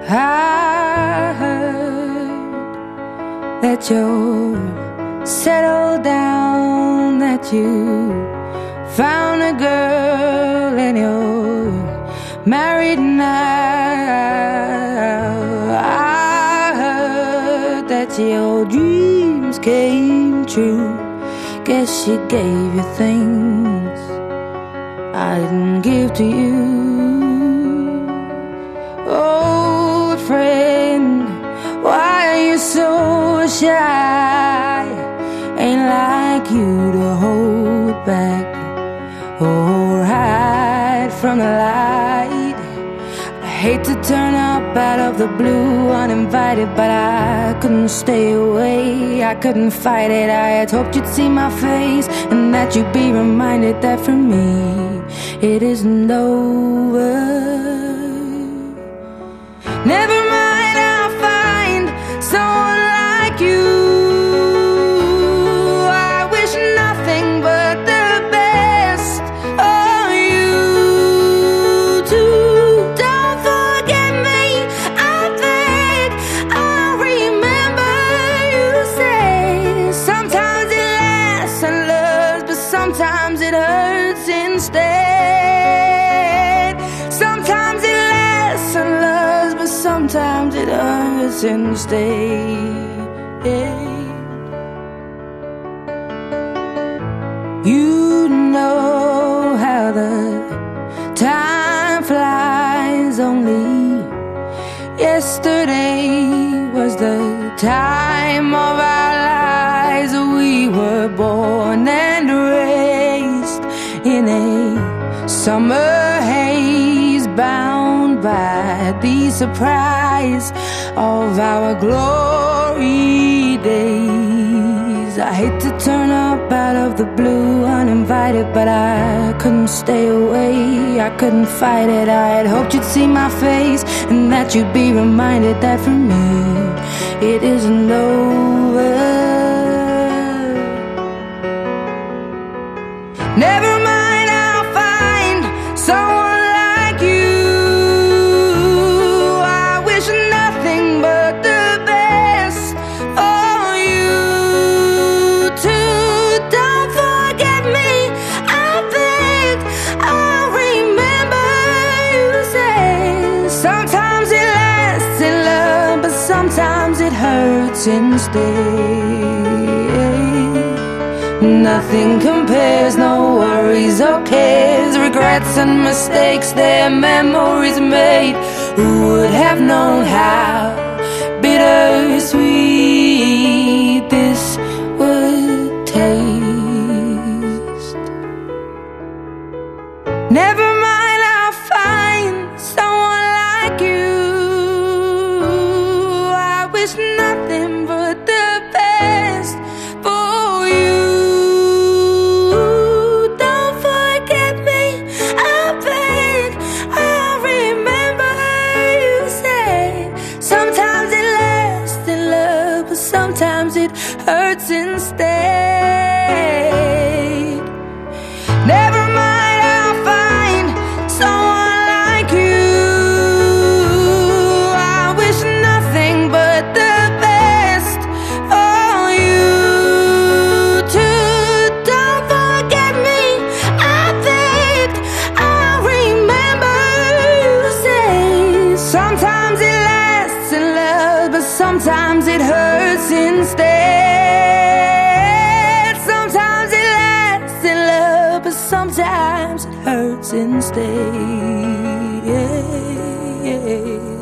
I heard that you're settled down, that you found a girl and you're married now. I heard that your dreams came true. Guess she gave you things I didn't give to you. Old friend, why are you so shy? Ain't like you to hold back or hide from the light. I hate to turn up out of the blue uninvited, but I couldn't stay away, I couldn't fight it. I had hoped you'd see my face and that you'd be reminded that for me it isn't over. Never mind, I'll find someone like you. I wish nothing but the best of you too. Don't forget me, I think I'll remember you say sometimes it lasts and loves, but sometimes it hurts instead. Sometimes it lasts and loves, but sometimes it hurts instead. You know how the time flies. Only yesterday was the time of our lives. We were born and raised in a summer haze, bound by the surprise of our glory days. I hate to turn up out of the blue uninvited, but I couldn't stay away, I couldn't fight it. I had hoped you'd see my face and that you'd be reminded that for me it isn't over. Never mind, I'll find someone like you. I wish nothing but the best for you too. Don't forget me, I think I'll remember you say sometimes it lasts in love, but sometimes it hurts instead. Nothing compares, no worries or cares, regrets and mistakes, their memories made. Who would have known how bittersweet this would taste? Never mind, I'll find someone like you. I wish nothing but the best for you. Sometimes it hurts instead. Never mind, I'll find someone like you. I wish nothing but the best for you too. Don't forget me, I think I'll remember you say sometimes it lasts in love, but sometimes it hurts instead. Sometimes it lasts in love, but sometimes it hurts instead.